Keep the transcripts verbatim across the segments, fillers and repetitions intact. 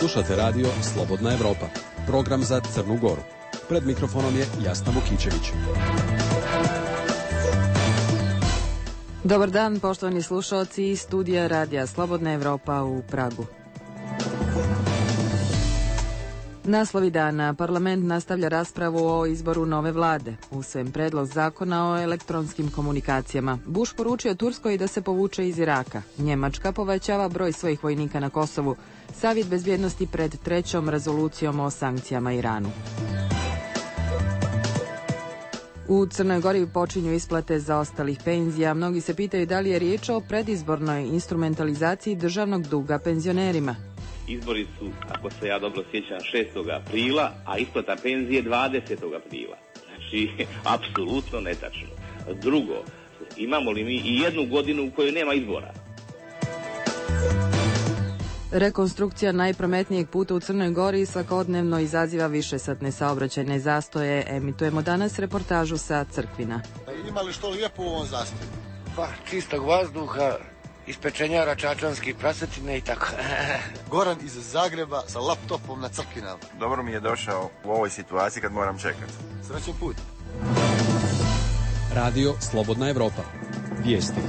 Slušate radio Slobodna Evropa, program za Crnu Goru. Pred mikrofonom je Jasna Vukičević. Dobar dan, poštovani slušalci iz studija radija Slobodna Evropa u Pragu. Naslovi dana. Parlament nastavlja raspravu o izboru nove vlade. Usvojen predlog zakona o elektronskim komunikacijama. Bush poručio Turskoj da se povuče iz Iraka. Njemačka povećava broj svojih vojnika na Kosovu. Savjet bezbjednosti pred trećom rezolucijom o sankcijama Iranu. U Crnoj Gori počinju isplate zaostalih penzija. Mnogi se pitaju da li je riječ o predizbornoj instrumentalizaciji državnog duga penzionerima. Izbori su, ako se ja dobro sjećam, šestog aprila, a isplata penzije dvadesetog aprila. Znači, apsolutno netačno. Drugo, imamo li mi i jednu godinu u kojoj nema izbora? Rekonstrukcija najprometnijeg puta u Crnoj Gori svakodnevno izaziva višesatne saobraćajne zastoje. Emitujemo danas reportažu sa Crkvina. Ima li što lijepo u ovom zastoju? Pa, čistog vazduha, ispečenjara čačanskih prasetine i tako. Goran iz Zagreba sa laptopom na Crkvinama. Dobro mi je došao u ovoj situaciji kad moram čekati. Srećan put. Radio Slobodna Evropa. Vijesti.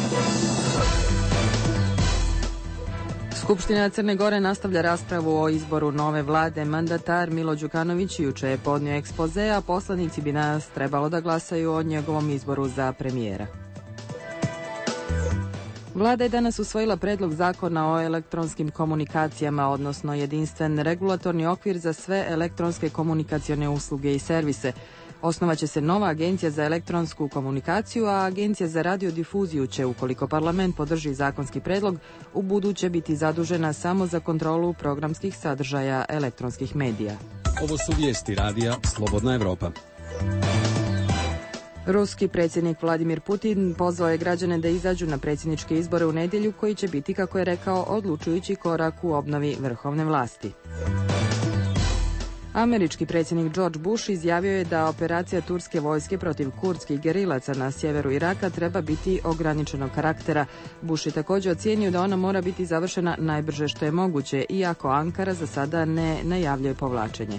Skupština Crne Gore nastavlja raspravu o izboru nove vlade. Mandatar Milo Đukanović juče je podnio ekspoze, a poslanici bi nas trebalo da glasaju o njegovom izboru za premijera. Vlada je danas usvojila predlog zakona o elektronskim komunikacijama, odnosno jedinstven regulatorni okvir za sve elektronske komunikacione usluge i servise. Osnovaće se nova agencija za elektronsku komunikaciju, a agencija za radiodifuziju će, ukoliko parlament podrži zakonski predlog, u buduće biti zadužena samo za kontrolu programskih sadržaja elektronskih medija. Ovo su vijesti radija Slobodna Evropa. Ruski predsjednik Vladimir Putin pozvao je građane da izađu na predsjedničke izbore u nedjelju, koji će biti, kako je rekao, odlučujući korak u obnovi vrhovne vlasti. Američki predsjednik George Bush izjavio je da operacija turske vojske protiv kurdskih gerilaca na sjeveru Iraka treba biti ograničenog karaktera. Bush je također ocijenio da ona mora biti završena najbrže što je moguće, iako Ankara za sada ne najavljuje povlačenje.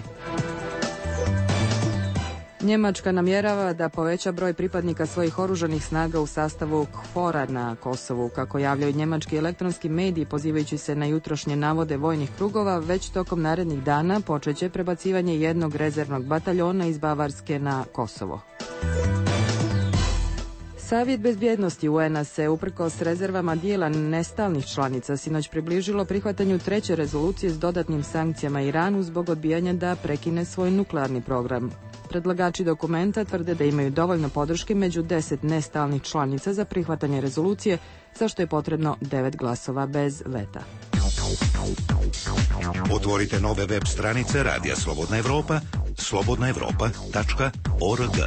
Njemačka namjerava da poveća broj pripadnika svojih oružanih snaga u sastavu K F O R-a na Kosovu. Kako javljaju njemački elektronski mediji, pozivajući se na jutrošnje navode vojnih krugova, već tokom narednih dana počeće prebacivanje jednog rezervnog bataljona iz Bavarske na Kosovo. Savjet bezbjednosti U N-a se, uprkos rezervama dijela nestalnih članica, sinoć približilo prihvatanju treće rezolucije s dodatnim sankcijama Iranu zbog odbijanja da prekine svoj nuklearni program. Predlagači dokumenta tvrde da imaju dovoljno podrške među deset nestalnih članica za prihvatanje rezolucije, za što je potrebno devet glasova bez veta. Otvorite nove web stranice Radija Slobodna Evropa, slobodna evropa tačka org.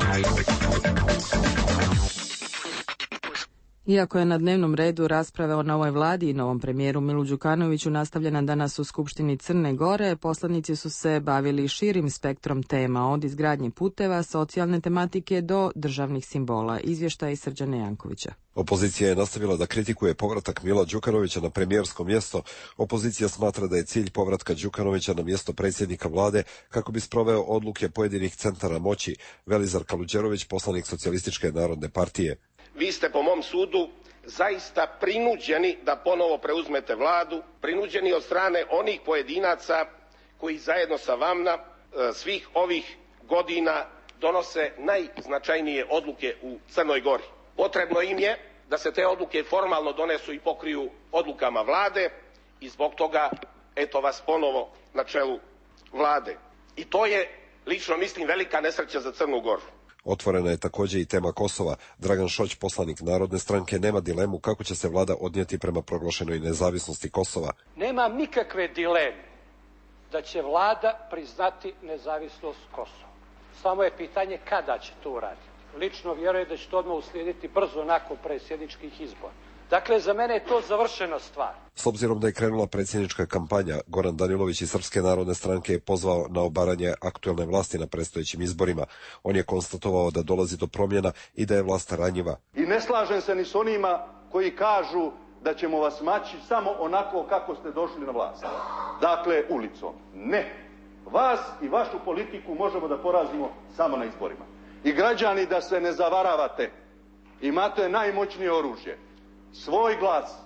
Iako je na dnevnom redu rasprave o novoj vladi i novom premijeru Milu Đukanoviću nastavljena danas u Skupštini Crne Gore, poslanici su se bavili širim spektrom tema, od izgradnje puteva, socijalne tematike do državnih simbola. Izvještaj Srđana Jankovića. Opozicija je nastavila da kritikuje povratak Mila Đukanovića na premijersko mjesto. Opozicija smatra da je cilj povratka Đukanovića na mjesto predsjednika vlade kako bi sproveo odluke pojedinih centara moći. Velizar Kaluđerović, poslanik Socijalističke narodne partije. Vi ste po mom sudu zaista prinuđeni da ponovo preuzmete vladu, prinuđeni od strane onih pojedinaca koji zajedno sa vama svih ovih godina donose najznačajnije odluke u Crnoj Gori. Potrebno im je da se te odluke formalno donesu i pokriju odlukama vlade i zbog toga eto vas ponovo na čelu vlade. I to je, lično mislim, velika nesreća za Crnu Goru. Otvorena je također i tema Kosova. Dragan Šoć, poslanik Narodne stranke, nema dilemu kako će se vlada odnijeti prema proglašenoj nezavisnosti Kosova. Nema nikakve dileme da će vlada priznati nezavisnost Kosova. Samo je pitanje kada će to uraditi. Lično vjerujem da će to odmah uslijediti brzo nakon predsjedničkih izbora. Dakle, za mene je to završena stvar. S obzirom da je krenula predsjednička kampanja, Goran Danilović iz Srpske narodne stranke je pozvao na obaranje aktuelne vlasti na predstojećim izborima. On je konstatovao da dolazi do promjena i da je vlast ranjiva. I ne slažem se ni s onima koji kažu da ćemo vas maći samo onako kako ste došli na vlast. Dakle, ulicom. Ne. Vas i vašu politiku možemo da porazimo samo na izborima. I građani, da se ne zavaravate, imate najmoćnije oružje. Svoj glas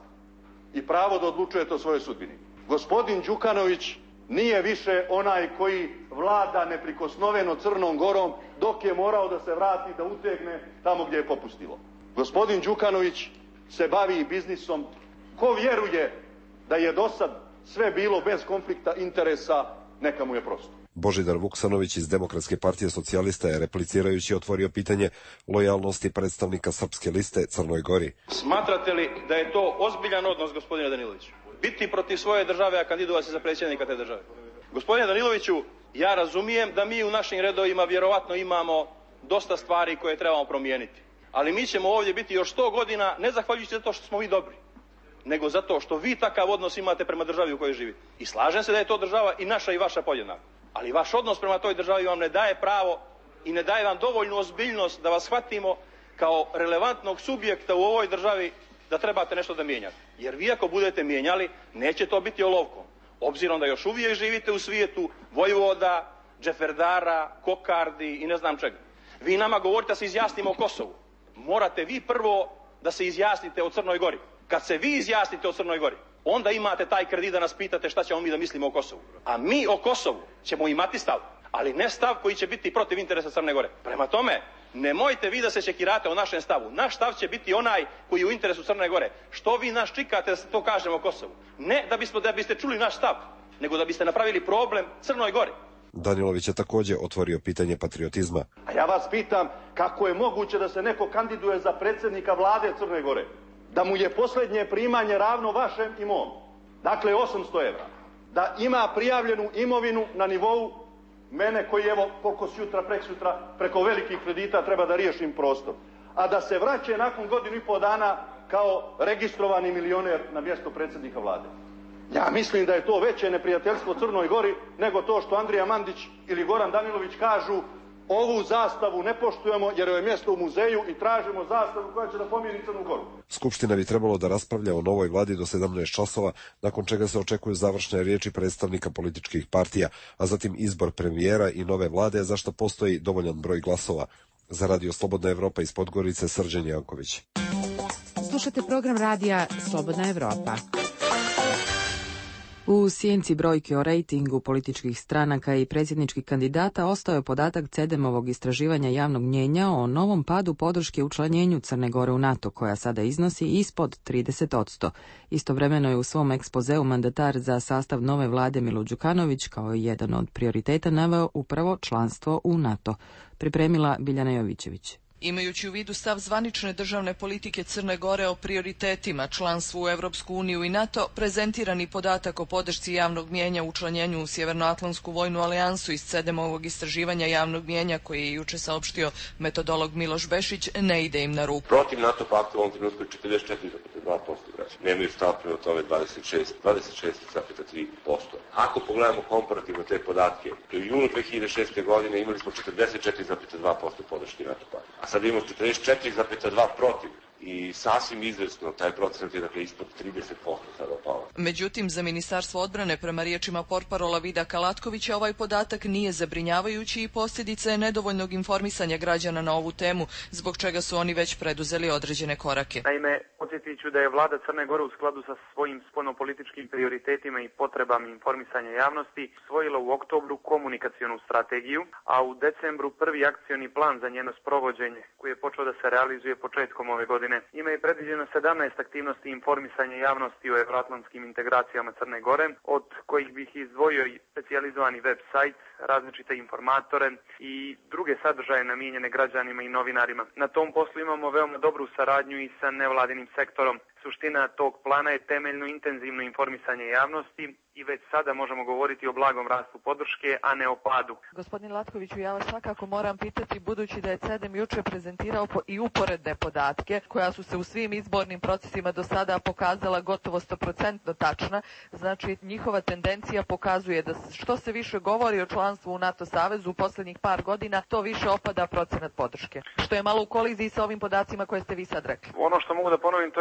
i pravo da odlučujete o svojoj sudbini. Gospodin Đukanović nije više onaj koji vlada neprikosnoveno Crnom Gorom dok je morao da se vrati, da utegne tamo gdje je popustilo. Gospodin Đukanović se bavi biznisom. Ko vjeruje da je do sad sve bilo bez konflikta interesa, neka mu je prosto. Božidar Vuksanović iz Demokratske partije socijalista je replicirajući otvorio pitanje lojalnosti predstavnika Srpske liste Crnoj Gori. Smatrate li da je to ozbiljan odnos, gospodine Daniloviću? Biti protiv svoje države, a kandidovati se za predsjednika te države? Gospodine Daniloviću, ja razumijem da mi u našim redovima vjerovatno imamo dosta stvari koje trebamo promijeniti. Ali mi ćemo ovdje biti još sto godina, ne zahvaljujući zato što smo vi dobri, nego zato što vi takav odnos imate prema državi u kojoj živite. I slažem se da je to država i naša i vaša podjednaka. Ali vaš odnos prema toj državi vam ne daje pravo i ne daje vam dovoljnu ozbiljnost da vas shvatimo kao relevantnog subjekta u ovoj državi da trebate nešto da mijenjate. Jer vi ako budete mijenjali, neće to biti olovkom. Obzirom da još uvijek živite u svijetu vojvoda, džeferdara, kokardi i ne znam čega. Vi nama govorite da se izjasnimo o Kosovu. Morate vi prvo da se izjasnite o Crnoj Gori. Kad se vi izjasnite o Crnoj Gori, onda imate taj kredit da nas pitate šta ćemo mi da mislimo o Kosovu. A mi o Kosovu ćemo imati stav, ali ne stav koji će biti protiv interesa Crne Gore. Prema tome, nemojte vi da se čekirate o našem stavu. Naš stav će biti onaj koji je u interesu Crne Gore. Što vi nas čekate da se to kažemo o Kosovu? Ne da, bismo, da biste čuli naš stav, nego da biste napravili problem Crnoj Gori. Danilović je također otvorio pitanje patriotizma. A ja vas pitam, kako je moguće da se neko kandiduje za predsjednika vlade Crne Gore? Da mu je posljednje primanje ravno vašem i mom. Dakle, osamsto evra. Da ima prijavljenu imovinu na nivou mene koji, evo, koliko sutra, preksutra, preko velikih kredita treba da riješim prostor. A da se vraća nakon godinu i pol dana kao registrovani milioner na mjesto predsjednika vlade. Ja mislim da je to veće neprijateljstvo Crnoj Gori nego to što Andrija Mandić ili Goran Danilović kažu ovu zastavu ne poštujemo jer je mjesto u muzeju i tražimo zastavu koja će da pomiri Crnu Goru. Skupština bi trebalo da raspravlja o novoj vladi do sedamnaest časova, nakon čega se očekuju završne riječi predstavnika političkih partija, a zatim izbor premijera i nove vlade, za što postoji dovoljan broj glasova. Za Radio Slobodna Evropa iz Podgorice, Srđan Janković. Slušate program radija Slobodna Evropa. U sjenci brojke o rejtingu političkih stranaka i predsjedničkih kandidata ostao je podatak Cedemovog istraživanja javnog mnjenja o novom padu podrške učlanjenju Crne Gore u NATO, koja sada iznosi ispod trideset posto. Istovremeno je u svom ekspozeu mandatar za sastav nove vlade Milo Đukanović kao jedan od prioriteta naveo upravo članstvo u NATO. Pripremila Biljana Jovićević. Imajući u vidu stav zvanične državne politike Crne Gore o prioritetima, članstvu u Evropsku uniju i NATO, prezentirani podatak o podršci javnog mnijenja u učlanjenju u Sjevernoatlantsku vojnu alijansu iz Cedemovog istraživanja javnog mnijenja koji je juče saopštio metodolog Miloš Bešić ne ide im na ruku. Protiv NATO pakta u ovom trenutku je četrdeset četiri zarez dva posto građana. Nemaju stav prema tome dvadeset šest zarez tri posto. Ako pogledamo komparativno te podatke, u junu dve hiljade šeste. godine imali smo četrdeset četiri zarez dva posto podrške NATO pakta. A sad imamo četrdeset četiri zarez dva protiv i sasvim izvesno taj procenat je dakle ispod trideset posto sada opao. Međutim, za Ministarstvo odbrane, prema riječima portparola Vida Kalatkovića, ovaj podatak nije zabrinjavajući i posljedica je nedovoljnog informisanja građana na ovu temu, zbog čega su oni već preduzeli određene korake. Naime, podsjetit ću da je vlada Crne Gore u skladu sa svojim spoljnopolitičkim prioritetima i potrebama informisanja javnosti usvojila u oktobru komunikacionu strategiju, a u decembru prvi akcioni plan za njeno sprovođenje, koji je počeo da se realizuje početkom ove godine. Ima je predviđeno sedamnaest aktivnosti informisanja javnosti o evroatlantskim integracijama Crne Gore, od kojih bih izdvojio i specijalizovani web sajt, različite informatore i druge sadržaje namijenjene građanima i novinarima. Na tom poslu imamo veoma dobru saradnju i sa nevladinim sektorom. Suština tog plana je temeljno intenzivno informisanje javnosti i već sada možemo govoriti o blagom rastu podrške, a ne o padu. Gospodin Latkoviću, ja vas svakako moram pitati, budući da je Cedem juče prezentirao i uporedne podatke, koja su se u svim izbornim procesima do sada pokazala gotovo sto posto tačna, znači njihova tendencija pokazuje da što se više govori o članstvu u NATO savezu u posljednjih par godina, to više opada procenat podrške, što je malo u koliziji sa ovim podacima koje ste vi sad rekli. Ono što mogu da ponovim, to je znači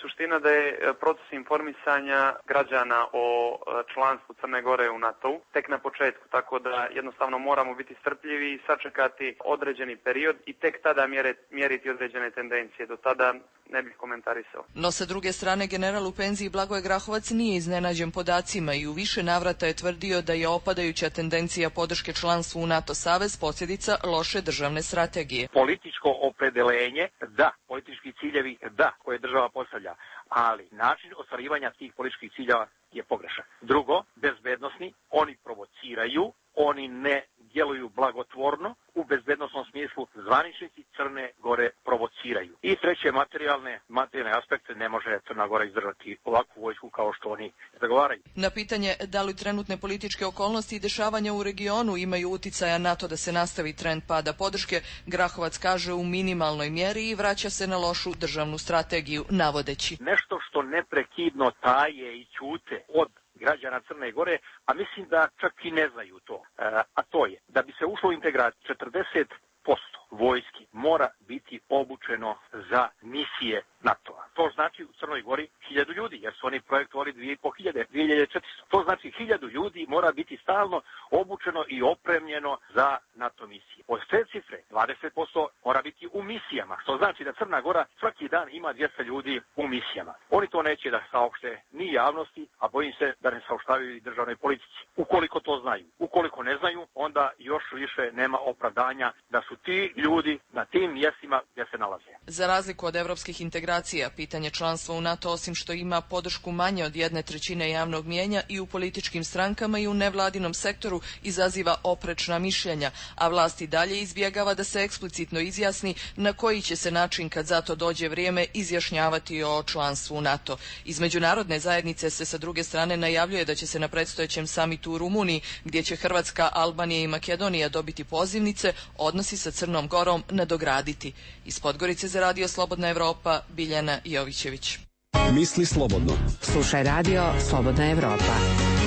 suština da je proces informisanja građana o članstvu Crne Gore u NATO-u tek na početku, tako da jednostavno moramo biti strpljivi i sačekati određeni period i tek tada mjere, mjeriti određene tendencije. Do tada ne bih komentarisao. No sa druge strane, general u penziji Blagoje Grahovac nije iznenađen podacima i u više navrata je tvrdio da je opadajuća tendencija podrške članstvu u NATO savez posljedica loše državne strategije. Političko opredelenje, da, politički ciljevi, da, koje država postavlja, ali način ostvarivanja tih političkih ciljeva je pogrešan. Drugo, bezbednosni, oni provociraju, oni ne djeluju blagotvorno, u bezbednosnom smislu zvaničnici Crne Gore provociraju. I treće, materijalne, materijalne aspekte ne može Crna Gora izdržati ovakvu vojsku kao što oni zagovaraju. Na pitanje da li trenutne političke okolnosti i dešavanja u regionu imaju uticaja na to da se nastavi trend pada podrške, Grahovac kaže u minimalnoj mjeri i vraća se na lošu državnu strategiju, navodeći. Nešto što neprekidno taje i ćute od građana Crne Gore, a mislim da čak i ne znaju to, a to je da bi se ušlo u integraciju četrdeset posto vojski mora biti obučeno za misije NATO-a. To znači u Crnoj Gori hiljadu ljudi, jer su oni projektovali dvije i po hiljade, dvije hiljade četiristo. To znači hiljadu ljudi mora biti stalno obučeno i opremljeno za NATO misije. Od te cifre dvadeset posto mora biti u misijama, što znači da Crna Gora svaki dan ima dvjesto ljudi u misijama. Oni to neće da saopšte ni javnosti, a bojim se da ne saopštavaju i državnoj politici. Ukoliko to znaju. Ukoliko ne znaju, onda još više nema opravdanja da su ti ljudi na tim mjestima gdje se nalaze. Za razliku od evropskih integracija, pitanje članstva u NATO, osim što ima podršku manje od jedne trećine javnog mijenja i u političkim strankama i u nevladinom sektoru, izaziva oprečna mišljenja, a vlast i dalje izbjegava da se eksplicitno izjasni na koji će se način, kad za to dođe vrijeme, izjašnjavati o članstvu u NATO. Iz međunarodne zajednice se sa druge strane najavljuje da će se na predstojećem samitu u Rumuniji, gdje će Hrvatska, Albanija i Makedonija dobiti pozivnice, odnosi sa Crnom Gorom nadograditi. Iz Podgorice za Radio Slobodna Evropa, Biljana Jovićević. Misli slobodno. Slušaj Radio Slobodna Evropa.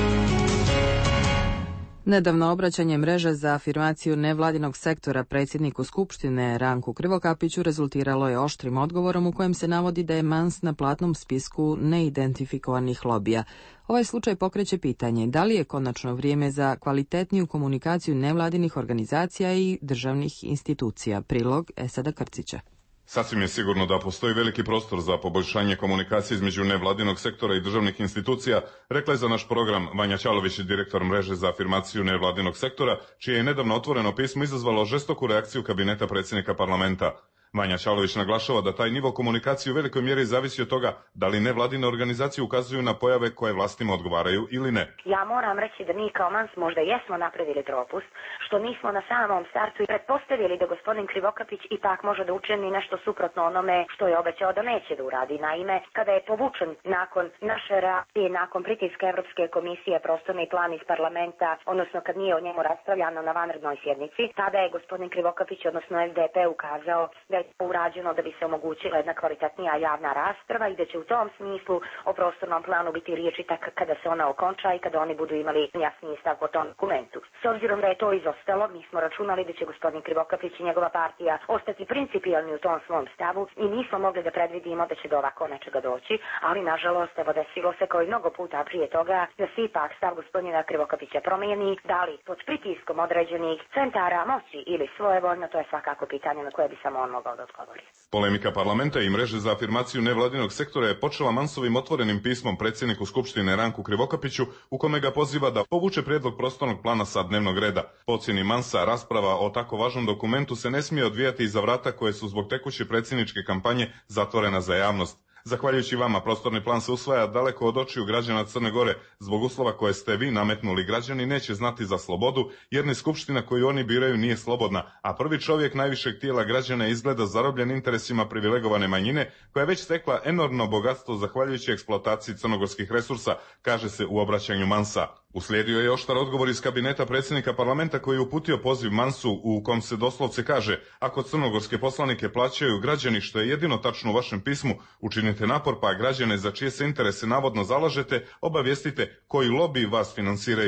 Nedavno obraćanje mreže za afirmaciju nevladinog sektora predsjedniku Skupštine Ranku Krivokapiću rezultiralo je oštrim odgovorom u kojem se navodi da je Mans na platnom spisku neidentifikovanih lobija. Ovaj slučaj pokreće pitanje da li je konačno vrijeme za kvalitetniju komunikaciju nevladinih organizacija i državnih institucija. Prilog Esada Krcića. Sasvim je sigurno da postoji veliki prostor za poboljšanje komunikacije između nevladinog sektora i državnih institucija, rekla je za naš program Vanja Ćalović, direktor mreže za afirmaciju nevladinog sektora, čije je nedavno otvoreno pismo izazvalo žestoku reakciju kabineta predsjednika parlamenta. Vanja Ćalović naglašava da taj nivo komunikacije u velikoj mjeri zavisi od toga da li nevladine organizacije ukazuju na pojave koje vlastima odgovaraju ili ne. Ja moram reći da mi kao Mans možda jesmo napravili propust, što nismo na samom startu i pretpostavili da gospodin Krivokapić ipak može da učini nešto suprotno onome što je obećao da neće da uradi. Naime, kada je povučen nakon naše reakcije, nakon pritiska Evropske komisije prostorni plan iz parlamenta, odnosno kad nije o njemu raspravljano na vanrednoj sjednici, tada je gospodin Krivokapić, odnosno S D P, ukazao da je urađeno da bi se omogućila jedna kvalitetnija javna rasprava i da će u tom smislu o prostornom planu biti riječi tak kada se ona okonča i kada oni budu imali jasniji stav po tom dokumentu. S obzirom da je to izostalo, mi smo računali da će gospodin Krivokapić i njegova partija ostati principijalni u tom svom stavu i nismo mogli da predvidimo da će do ovako nečega doći, ali nažalost evo desilo se kao i mnogo puta prije toga da se ipak stav gospodina Krivokapića promijeni, da li pod pritiskom određenih centara moći ili svojevoljno, to je svakako pitanje na koje bi samo on mogao da odgovori. Polemika parlamenta i mreže za afirmaciju nevladinog sektora je počela Mansovim otvorenim pismom predsjedniku Skupštine Ranku Krivokapiću, u kome ga poziva da povuče prijedlog prostornog plana sa dnevnog reda. Po ocjeni Mansa, rasprava o tako važnom dokumentu se ne smije odvijati iza vrata koje su zbog tekuće predsjedničke kampanje zatvorena za javnost. Zahvaljujući vama, prostorni plan se usvaja daleko od očiju građana Crne Gore. Zbog uslova koje ste vi nametnuli, građani neće znati za slobodu, jer ni skupština koju oni biraju nije slobodna, a prvi čovjek najvišeg tijela građana izgleda zarobljen interesima privilegovane manjine, koja je već stekla enormno bogatstvo zahvaljujući eksploataciji crnogorskih resursa, kaže se u obraćanju Mansa. Uslijedio je oštar odgovor iz kabineta predsjednika parlamenta koji je uputio poziv Mansu, u kom se doslovce kaže: ako crnogorske poslanike plaćaju građani, što je jedino tačno u vašem pismu, učinite napor pa građane za čije se interese navodno zalažete obavijestite koji lobi vas finansiraju.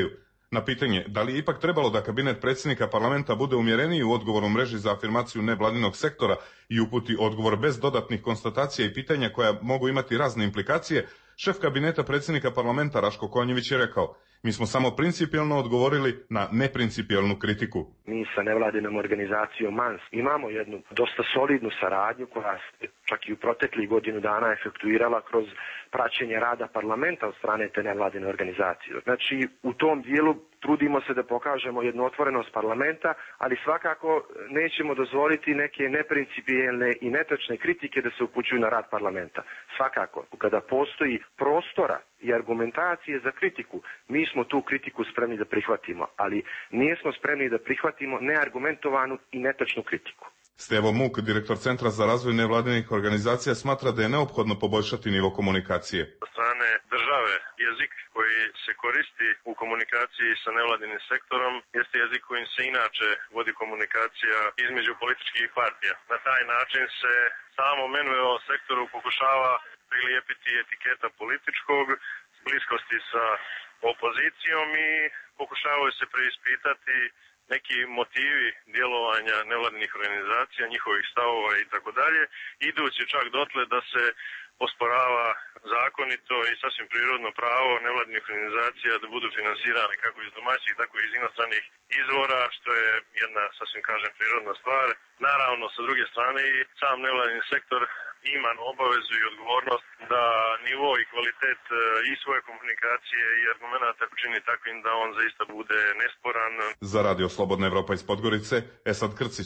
Na pitanje da li je ipak trebalo da kabinet predsjednika parlamenta bude umjereniji u odgovoru mreži za afirmaciju nevladinog sektora i uputi odgovor bez dodatnih konstatacija i pitanja koja mogu imati razne implikacije, šef kabineta predsjednika parlamenta Raško Konjević je rekao: mi smo samo principijelno odgovorili na neprincipijelnu kritiku. Mi sa nevladinom organizacijom MANS imamo jednu dosta solidnu saradnju koja se čak i u proteklih godinu dana efektuirala kroz praćenje rada parlamenta od strane te nevladine organizacije. Znači, u tom dijelu trudimo se da pokažemo jednu otvorenost parlamenta, ali svakako nećemo dozvoliti neke neprincipijelne i netočne kritike da se upućuju na rad parlamenta. Svakako, kada postoji prostora i argumentacije za kritiku, mi smo tu kritiku spremni da prihvatimo, ali nismo spremni da prihvatimo neargumentovanu i netočnu kritiku. Stevo Muk, direktor Centra za razvoj nevladinih organizacija, smatra da je neophodno poboljšati nivo komunikacije. Od strane države jezik koji se koristi u komunikaciji sa nevladinim sektorom jeste jezik kojim se inače vodi komunikacija između političkih partija. Na taj način se samo N V O sektoru pokušava prilijepiti etiketa političkog, bliskosti sa opozicijom i pokušavaju se preispitati neki motivi djelovanja nevladinih organizacija, njihovih stavova i tako dalje, idući čak dotle da se osporava zakonito i sasvim prirodno pravo nevladinih organizacija da budu finansirane kako iz domaćih, tako i iz inostranih izvora, što je jedna, sasvim kažem, prirodna stvar. Naravno, sa druge strane i sam nevladini sektor ima obavezu i odgovornost da nivo i kvalitet i svoje komunikacije i argumenata učini takvim da on zaista bude nesporan. Za Radio Slobodna Evropa iz Podgorice, Esad Krcić.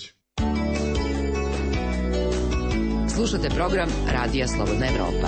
Slušate program Radija Slobodna Evropa.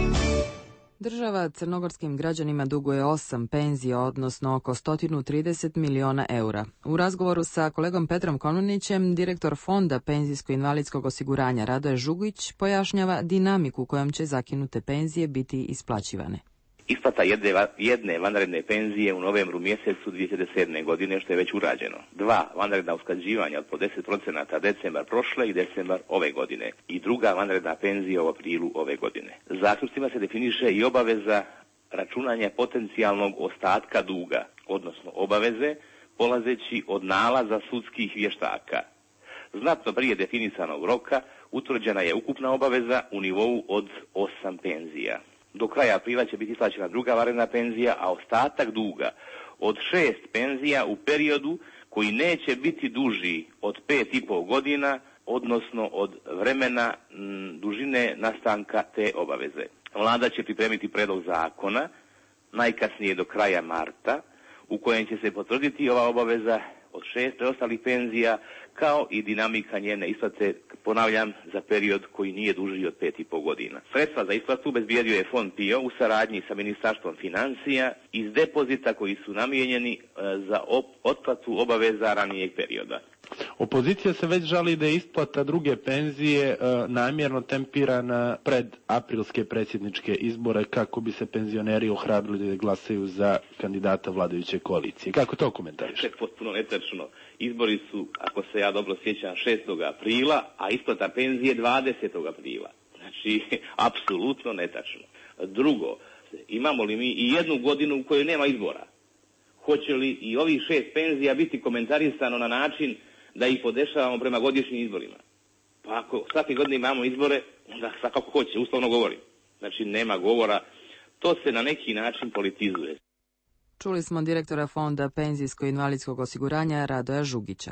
Država crnogorskim građanima duguje osam penzija, odnosno oko sto trideset miliona eura. U razgovoru sa kolegom Petrom Kononićem, direktor Fonda penzijsko-invalidskog osiguranja Radoje Žugić pojašnjava dinamiku kojom će zakinute penzije biti isplaćivane. Isplata jedne, jedne vanredne penzije u novembru mjesecu dvije hiljade sedme. godine, što je već urađeno. Dva vanredna usklađivanja od po deset procenata decembar prošle i decembar ove godine. I druga vanredna penzija u aprilu ove godine. Zaključcima se definiše i obaveza računanja potencijalnog ostatka duga, odnosno obaveze polazeći od nalaza sudskih vještaka. Znatno prije definisanog roka utvrđena je ukupna obaveza u nivou od osam penzija. Do kraja aprila će biti isplaćena druga vanredna penzija, a ostatak duga od šest penzija u periodu koji neće biti duži od pet i pol godina, odnosno od vremena m, dužine nastanka te obaveze. Vlada će pripremiti predlog zakona najkasnije do kraja marta, u kojem će se potvrditi ova obaveza od šest preostalih penzija, kao i dinamika njene isplate, ponavljam, za period koji nije duži od pet i pol godina. Sredstva za isplatu obezbijedio je Fond P I O u saradnji sa Ministarstvom financija iz depozita koji su namijenjeni za otplatu obaveza ranijeg perioda. Opozicija se već žali da je isplata druge penzije e, namjerno tempirana pred aprilske predsjedničke izbore kako bi se penzioneri ohrabrili da glasaju za kandidata vladajuće koalicije. Kako to komentariš? To je potpuno netačno. Izbori su, ako se ja dobro sjećam, šestog aprila, a isplata penzije dvadesetog aprila. Znači, apsolutno netačno. Drugo, imamo li mi i jednu godinu u kojoj nema izbora? Hoće li i ovih šest penzija biti komentarisano na način da ih podešavamo prema godišnjim izborima? Pa ako svake godine imamo izbore, onda svakako hoće, uslovno govorim. Znači, nema govora. To se na neki način politizuje. Čuli smo direktora Fonda penzijsko-invalidskog osiguranja Radoja Žugića.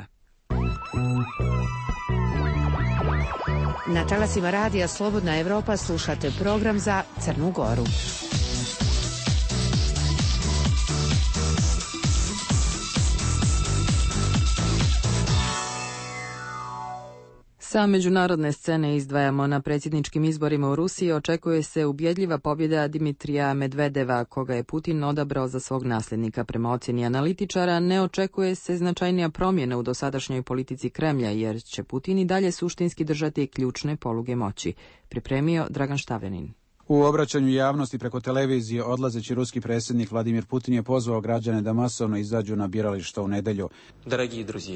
Na talasima Radija Slobodna Evropa slušate program za Crnu Goru. Sa međunarodne scene izdvajamo. Na predsjedničkim izborima u Rusiji očekuje se ubjedljiva pobjeda Dimitrija Medvedeva, koga je Putin odabrao za svog nasljednika. Prema ocjeni analitičara, ne očekuje se značajnija promjena u dosadašnjoj politici Kremlja, jer će Putin i dalje suštinski držati ključne poluge moći. Pripremio Dragan Štavenin. U obraćanju javnosti preko televizije odlazeći ruski predsjednik Vladimir Putin je pozvao građane da masovno izađu na birališta u nedjelju. Dragi друзья,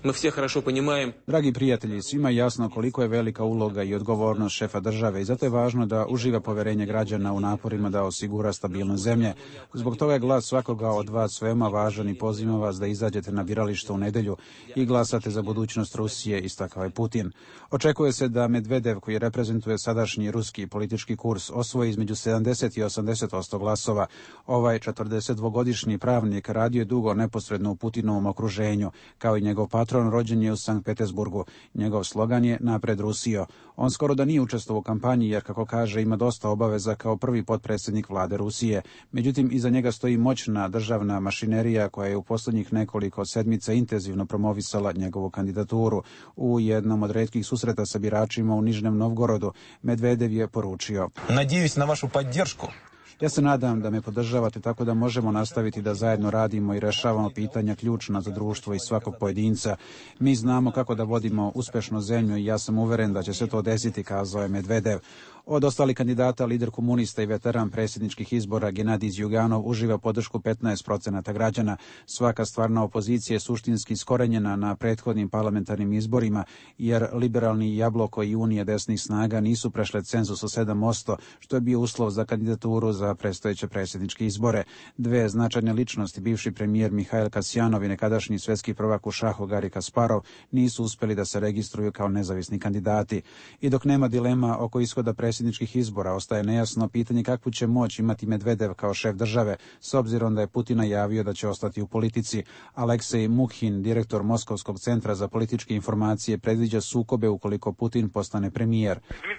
Dragi prijatelji, svima je jasno koliko je velika uloga i odgovornost šefa države i zato je važno da uživa poverenje građana u naporima da osigura stabilnost zemlje. Zbog toga je glas svakoga od vas veoma važan i pozivam vas da izađete na biralište u nedelju i glasate za budućnost Rusije, istakao je Putin. Očekuje se da Medvedev, koji reprezentuje sadašnji ruski politički kurs, osvoji između sedamdeset i osamdeset posto glasova. Ovaj četrdesetdvogodišnji pravnik radio je dugo neposredno u Putinovom okruženju, kao i njegov patron rođen je u Sankt Petersburgu. Njegov slogan je Napred Rusijo. On skoro da nije učestvovao u kampanji jer, kako kaže, ima dosta obaveza kao prvi potpredsjednik vlade Rusije. Međutim, iza njega stoji moćna državna mašinerija koja je u posljednjih nekoliko sedmica intenzivno promovisala njegovu kandidaturu. U jednom od retkih susreta sa biračima u Nižnem Novgorodu Medvedev je poručio: Надеюсь на вашу поддержку. Ja se nadam da me podržavate tako da možemo nastaviti da zajedno radimo i rešavamo pitanja ključna za društvo i svakog pojedinca. Mi znamo kako da vodimo uspešnu zemlju i ja sam uveren da će se to desiti, kazao je Medvedev. Od ostalih kandidata, lider komunista i veteran predsjedničkih izbora Genadij Zjuganov uživa podršku petnaest procenata građana. Svaka stvarna opozicija je suštinski iskorenjena na prethodnim parlamentarnim izborima, jer liberalni Jabloko i Unija desnih snaga nisu prešle cenzus od sedam posto, što je bio uslov za kandidaturu za predstojeće predsjedničke izbore. Dve značajne ličnosti, bivši premijer Mihail Kasjanov i nekadašnji svetski prvak u šahu Gari Kasparov, nisu uspeli da se registruju kao nezavisni kandidati. I dok nema dilema oko ishoda predsjedničkih predsjedničkih izbora, ostaje nejasno pitanje kakvu će moć imati Medvedev kao šef države, s obzirom da je Putin najavio da će ostati u politici. Aleksej Mukhin, direktor Moskovskog centra za političke informacije, predviđa sukobe ukoliko Putin postane premijer.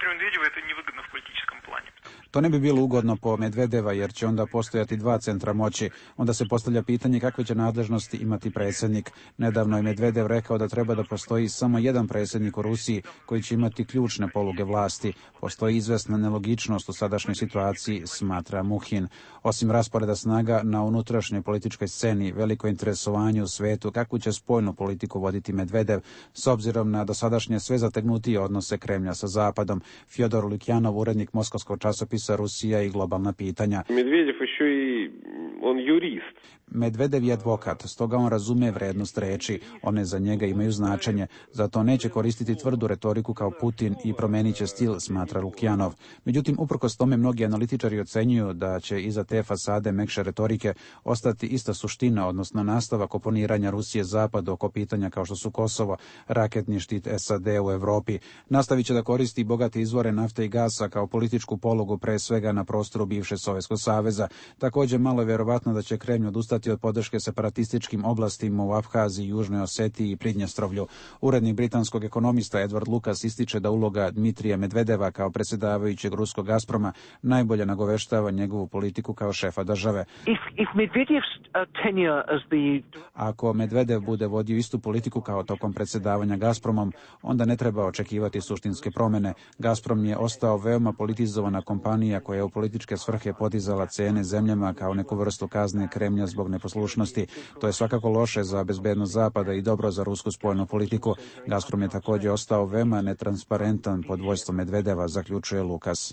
To ne bi bilo ugodno po Medvedeva jer će onda postojati dva centra moći. Onda se postavlja pitanje kakve će nadležnosti imati predsjednik. Nedavno je Medvedev rekao da treba da postoji samo jedan predsjednik u Rusiji koji će imati ključne poluge vlasti. Postoji izvesna nelogičnost u sadašnjoj situaciji, smatra Mukhin. Osim rasporeda snaga na unutrašnjoj političkoj sceni, veliko interesovanje u svetu kakvu će spoljnu politiku voditi Medvedev s obzirom na dosadašnje sve zategnutije odnose Kremlja sa Zapadom. Fjodor Lukjanov, urednik moskovskog časopisa Rusija i globalna pitanja. Medvedev еще и он юрист. Medvedev je advokat, stoga on razume vrednost reči. One za njega imaju značenje, zato neće koristiti tvrdu retoriku kao Putin i promenit će stil, smatra Lukjanov. Međutim, uprkos tome mnogi analitičari ocenjuju da će iza te fasade mekše retorike ostati ista suština, odnosno nastavak oponiranja Rusije zapadu oko pitanja kao što su Kosovo, raketni štit S A D u Evropi. Nastavit će da koristi bogate izvore nafte i gasa kao političku polugu, pre svega na prostoru bivše Sovjetskog saveza. Također malo je vjerovatno da će Kremlj odustati od podrške separatističkim oblastima u Abhaziji, Južnoj Osetiji i Pridnjestrovlju. Urednik britanskog ekonomista Edward Lucas ističe da uloga Dmitrija Medvedeva kao predsjedavajućeg ruskog Gazproma najbolje nagoveštava njegovu politiku kao šefa države. If, if Medvedev's tenure as the... Ako Medvedev bude vodio istu politiku kao tokom predsjedavanja Gazpromom, onda ne treba očekivati suštinske promjene. Gazprom je ostao veoma politizovana kompanija koja je u političke svrhe podizala cene zemljama kao neku vrstu kazne Kremlja zbog neposlušnosti. To je svakako loše za bezbednost Zapada i dobro za rusku spoljnu politiku. Gazprom je također ostao veoma netransparentan pod vojstvom Medvedeva, zaključuje Lukas.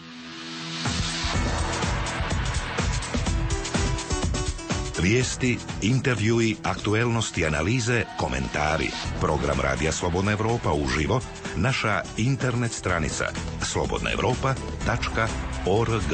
Vijesti, intervjui, aktuelnosti, analize, komentari. Program Radija Slobodna Evropa uživo, naša internet stranica slobodna evropa tačka org.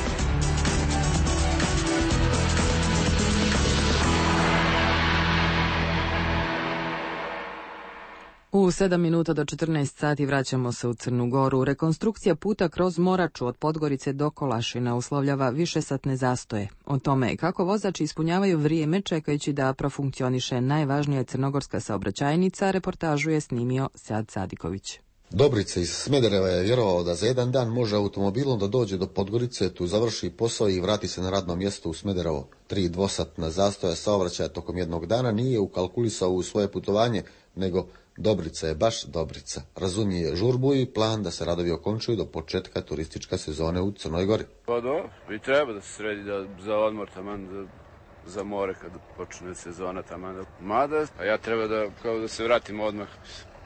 U sedam minuta do četrnaest sati vraćamo se u Crnu Goru. Rekonstrukcija puta kroz Moraču od Podgorice do Kolašina uslovljava višesatne zastoje. O tome kako vozači ispunjavaju vrijeme čekajući da profunkcioniše najvažnija crnogorska saobraćajnica, reportažu je snimio Sad Sadiković. Dobrica iz Smedereva je vjerovao da za jedan dan može automobilom da dođe do Podgorice, tu završi posao i vrati se na radno mjesto u Smederevo. Tri dvosatna zastoja saobraćaja tokom jednog dana nije ukalkulisao u svoje putovanje, nego Dobrica je baš Dobrica. Razumije žurbu i plan da se radovi okončuju do početka turističke sezone u Crnoj Gori. Pa do, i treba da se sredi da, za odmor taman, za, za more kad počne sezona taman. Mada, a ja treba da, kao da se vratim odmah.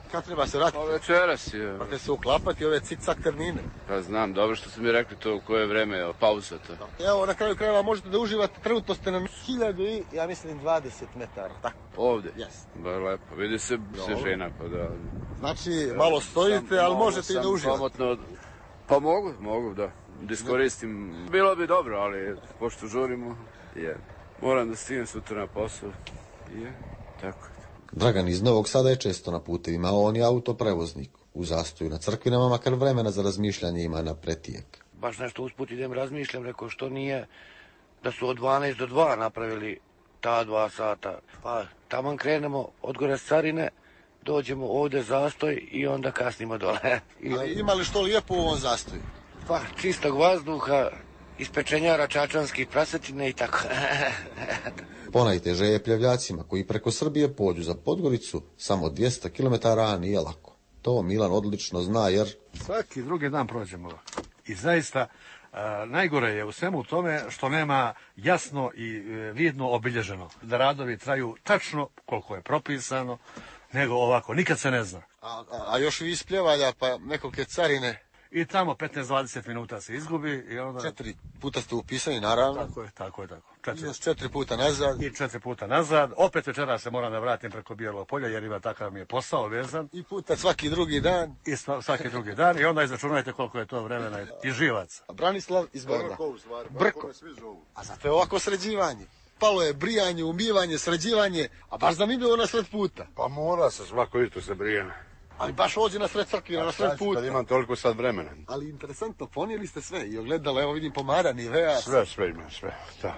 Kad treba se vratiti? Pa večeras je. Morate se uklapati ove cik-cak termine. Pa znam, dobro što su mi rekli to u koje vreme, pauza to. Evo, na kraju krajeva možete da uživate, trenutno ste na hiljadu i, ja mislim, dvadeset metara, tako? Ovde? Yes. Ba lepo, vidi se svežina, pa da... Znači, malo stojite, sam, ali možete i da uživate. Pomotno, pa mogu, mogu, da. Da iskoristim. Bilo bi dobro, ali pošto žurimo, je. Moram da stignem sutra na posao. Je, tako. Dragan iz Novog Sada je često na putevima, a on je autoprevoznik. U zastoju na Crkvinama, makar vremena za razmišljanje ima na pretijek. Baš nešto usput idem razmišljam, rekao što nije da su od dvanaest do dva napravili ta dva sata. Pa taman krenemo od gore s carine, dođemo ovde zastoj i onda kasnimo dole. A ima li što lijepo u ovom zastoju? Pa čistog vazduha, ispečenjara čačanskih prasetine i tako. Ponajteže je pljevljacima koji preko Srbije pođu za Podgoricu samo dvjesto kilometara, a nije lako. To Milan odlično zna jer... Svaki drugi dan prođemo. I zaista a, najgore je u svemu tome što nema jasno i e, vidno obilježeno. Da radovi traju tačno koliko je propisano, nego ovako, nikad se ne zna. A, a, a još vi ispljevanja, pa nekolike carine... I tamo petnaest do dvadeset minuta se izgubi i onda... Četiri puta ste upisani, naravno. Tako je, tako je, tako. Četiri. I još četiri puta nazad. I četiri puta nazad. Opet večera se moram da vratim preko Bijelog polja, jer ima takav mi je posao vezan. I puta svaki drugi dan. I svaki drugi dan. I onda izračunajte koliko je to vremena i živaca. A Branislav iz Borda. Brko. A zato je ovako sređivanje. Palo je brijanje, umivanje, sređivanje, a baš zanimljivo na sred puta. Pa mora se svako jutro se brijane. Ali baš ovdje na sred Crkvina, na sred puta. Kad imam toliko sad vremena. Ali interesantno, ponijeli ste sve i ogledala, evo vidim pomara, nivea. Sve, sve ima, sve. Da.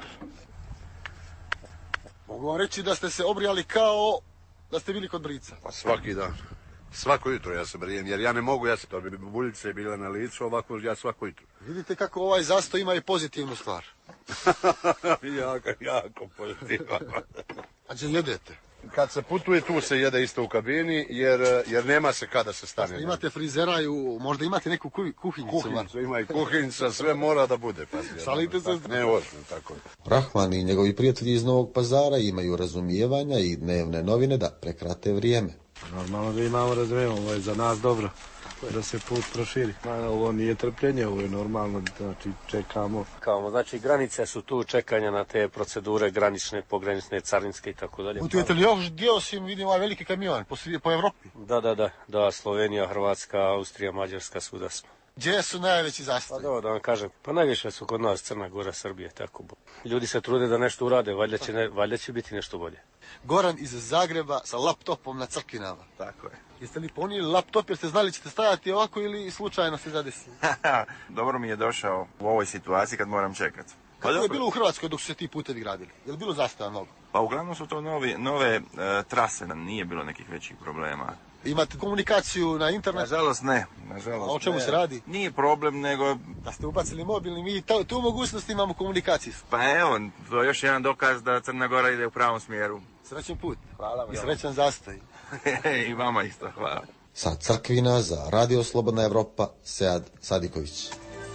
Mogu vam reći da ste se obrijali kao da ste bili kod brica. Pa svaki dan. Svako jutro ja se brijem, jer ja ne mogu, ja se to bi buljice bile na licu, ovako ja svako jutro. Vidite kako ovaj zastoj ima i pozitivnu stvar. jako, jako pozitivno. A gdje jedete? Kad se putuje, tu se jede isto u kabini, jer, jer nema se kada se stane. Pa imate frizera i u, možda imate neku kuhinjicu. Kuhinjicu, ima i kuhinjica, sve mora da bude. Pa, Šalite se? Ne, ozbiljno, tako. Rahman i njegovi prijatelji iz Novog Pazara imaju razumijevanja i dnevne novine da prekrate vrijeme. Normalno da imamo razumijevanje, ovo je za nas dobro, da se put proširi. Ovo nije trpljenje, ovo je normalno, znači čekamo. Kao, znači granice su tu, čekanja na te procedure granične, pogranične, carinske i tako dalje. Putujete li još dio, osim vidim ovaj veliki kamion, po, po Evropi? Da, da, da, da, Slovenija, Hrvatska, Austrija, Mađarska, svuda smo. Gdje su najveći zastoji? Pa da, da vam kažem, pa najviše su kod nas Crna Gora, Srbije, tako. Ljudi se trude da nešto urade, valjda će, ne, valjda će biti nešto bolje. Goran iz Zagreba sa laptopom na Crkvinama. Tako je. Jeste li ponijeli laptop jer ste znali ćete stajati ovako ili slučajno se zadesili? Dobro mi je došao u ovoj situaciji kad moram čekati. Kako je bilo u Hrvatskoj dok su se ti putevi gradili? Je li bilo zastoja mnogo? Pa uglavnom su to novi, nove e, trase, nije bilo nekih većih problema. Imate komunikaciju na internetu? Nažalost ne. Nažalost, a o čemu ne. se radi? Nije problem, nego... Da ste ubacili mobilni, mi ta, tu mogućnost imamo komunikaciju. Pa evo, to je još jedan dokaz da Crna Gora ide u pravom smjeru. Srećan put. Hvala vam. I srećan zastoj. I vama isto, hvala. Sa Crkvina za Radio Slobodna Evropa, Sead Sadiković.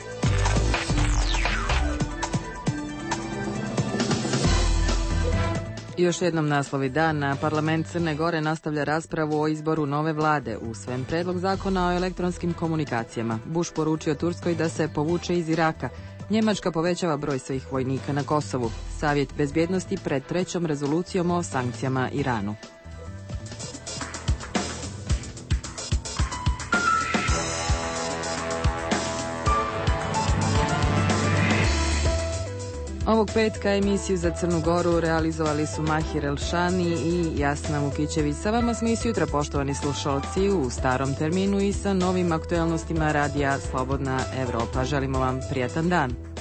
Još jednom naslovi dana. Parlament Crne Gore nastavlja raspravu o izboru nove vlade. Usvojen predlog zakona o elektronskim komunikacijama. Bush poručio Turskoj da se povuče iz Iraka. Njemačka povećava broj svojih vojnika na Kosovu. Savjet bezbjednosti pred trećom rezolucijom o sankcijama Iranu. Ovog petka emisiju za Crnu Goru realizovali su Mahir Elšani i Jasna Vukićević. Sa vama smo i sutra, poštovani slušalci, u starom terminu i sa novim aktuelnostima radija Slobodna Evropa. Želimo vam prijatan dan.